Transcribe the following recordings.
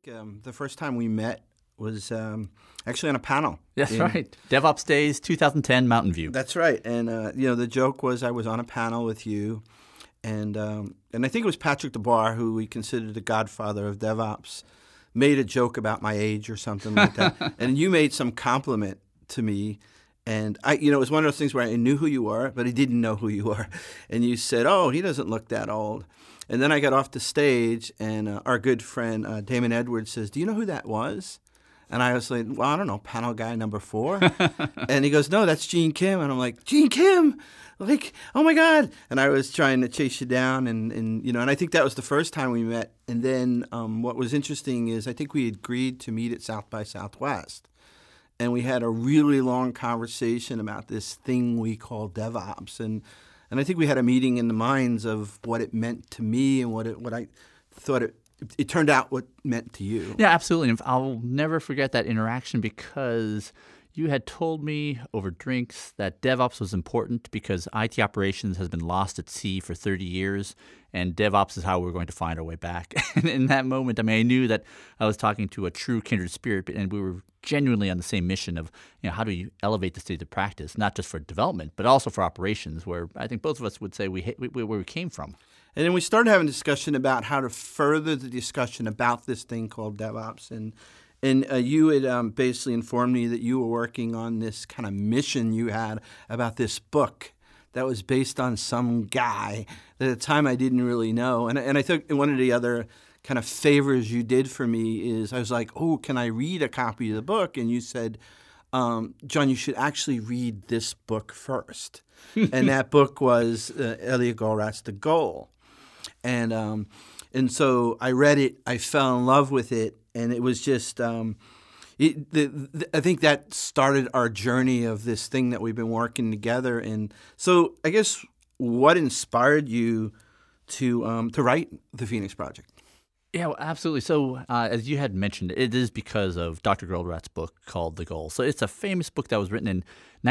the first time we met was actually on a panel. That's right. DevOps Days 2010 Mountain View. That's right. And, the joke was I was on a panel with you, and I think it was Patrick DeBar, who we considered the godfather of DevOps, made a joke about my age or something like that. And you made some compliment to me. And it was one of those things where I knew who you were, but I didn't know who you were. And you said, "Oh, he doesn't look that old." And then I got off the stage, and our good friend Damon Edwards says, "Do you know who that was?" And I was like, "Well, I don't know, panel guy number 4." And he goes, "No, that's Gene Kim." And I'm like, "Gene Kim? Like, oh my God." And I was trying to chase you down, and I think that was the first time we met. And then what was interesting is I think we agreed to meet at South by Southwest. And we had a really long conversation about this thing we call DevOps. And I think we had a meeting in the minds of what it meant to me and what I thought it turned out what it meant to you. Yeah, absolutely. And I'll never forget that interaction because you had told me over drinks that DevOps was important because IT operations has been lost at sea for 30 years, and DevOps is how we're going to find our way back. And in that moment, I knew that I was talking to a true kindred spirit, and we were genuinely on the same mission of, how do you elevate the state of practice, not just for development, but also for operations, where I think both of us would say where we came from. And then we started having a discussion about how to further the discussion about this thing called DevOps. And you had basically informed me that you were working on this kind of mission you had about this book that was based on some guy that at the time I didn't really know. And I think one of the other kind of favors you did for me is I was like, "Oh, can I read a copy of the book?" And you said, "John, you should actually read this book first." And that book was Elliot Goldratt's The Goal. And so I read it. I fell in love with it. And it was just I think that started our journey of this thing that we've been working together. And so I guess what inspired you to write the Phoenix Project? Yeah, well, absolutely. So as you had mentioned, it is because of Dr. Goldratt's book called The Goal. So it's a famous book that was written in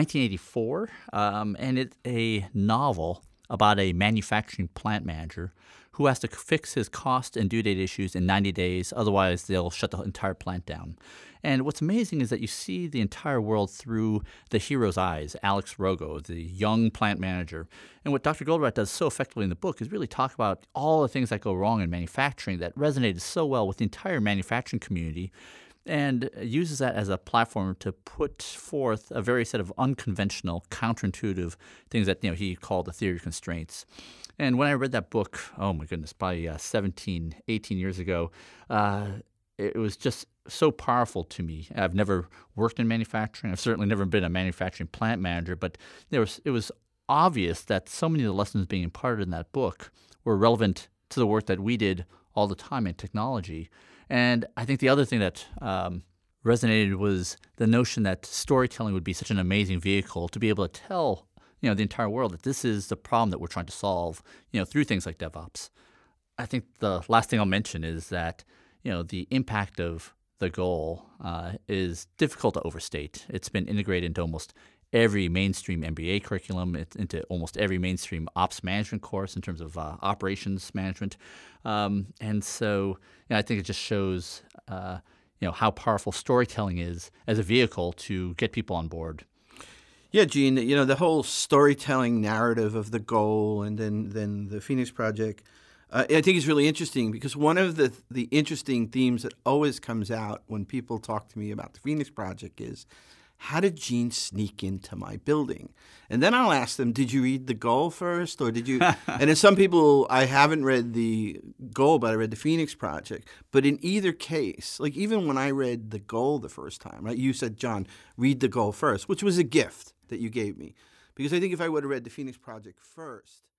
1984, and it's a novel about a manufacturing plant manager who has to fix his cost and due date issues in 90 days. Otherwise, they'll shut the entire plant down. And what's amazing is that you see the entire world through the hero's eyes, Alex Rogo, the young plant manager. And what Dr. Goldratt does so effectively in the book is really talk about all the things that go wrong in manufacturing that resonated so well with the entire manufacturing community, and uses that as a platform to put forth a very set of unconventional, counterintuitive things that he called the theory of constraints. And when I read that book, oh my goodness, probably 17, 18 years ago, it was just so powerful to me. I've never worked in manufacturing. I've certainly never been a manufacturing plant manager, but it was obvious that so many of the lessons being imparted in that book were relevant to the work that we did all the time in technology. And I think the other thing that resonated was the notion that storytelling would be such an amazing vehicle to be able to tell the entire world that this is the problem that we're trying to solve through things like DevOps. I think the last thing I'll mention is that the impact of The Goal is difficult to overstate. It's been integrated into almost every mainstream MBA curriculum, into almost every mainstream ops management course in terms of operations management. And so I think it just shows how powerful storytelling is as a vehicle to get people on board. Yeah, Gene, the whole storytelling narrative of The Goal and then the Phoenix Project, I think is really interesting because one of the interesting themes that always comes out when people talk to me about the Phoenix Project is, how did Gene sneak into my building? And then I'll ask them, did you read The Goal first? Or did you? And in some people, I haven't read The Goal, but I read the Phoenix Project. But in either case, like even when I read The Goal the first time, right, you said, "John, read The Goal first," which was a gift that you gave me. Because I think if I would have read the Phoenix Project first,